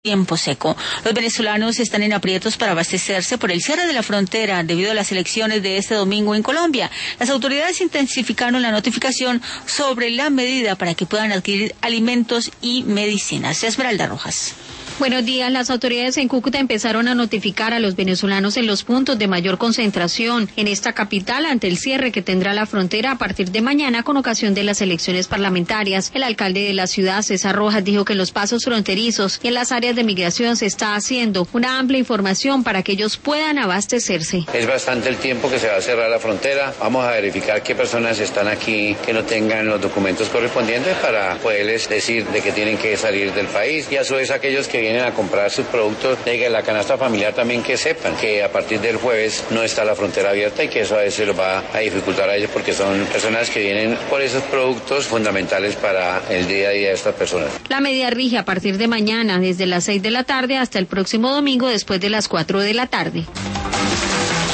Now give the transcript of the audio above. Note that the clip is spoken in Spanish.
tiempo seco. Los venezolanos están en aprietos para abastecerse por el cierre de la frontera debido a las elecciones de este domingo en Colombia. Las autoridades intensificaron la notificación sobre la medida para que puedan adquirir alimentos y medicinas. Esmeralda Rojas. Buenos días. Las autoridades en Cúcuta empezaron a notificar a los venezolanos en los puntos de mayor concentración en esta capital ante el cierre que tendrá la frontera a partir de mañana con ocasión de las elecciones parlamentarias. El alcalde de la ciudad, César Rojas, dijo que en los pasos fronterizos y en las áreas de migración se está haciendo una amplia información para que ellos puedan abastecerse. Es bastante el tiempo que se va a cerrar la frontera. Vamos a verificar qué personas están aquí que no tengan los documentos correspondientes para poderles decir de que tienen que salir del país. Y a su vez aquellos que vienen a comprar sus productos de la canasta familiar también que sepan que a partir del jueves no está la frontera abierta y que eso a veces los va a dificultar a ellos porque son personas que vienen por esos productos fundamentales para el día a día de estas personas. La medida rige a partir de mañana desde las 6 de la tarde hasta el próximo domingo después de las 4 de la tarde.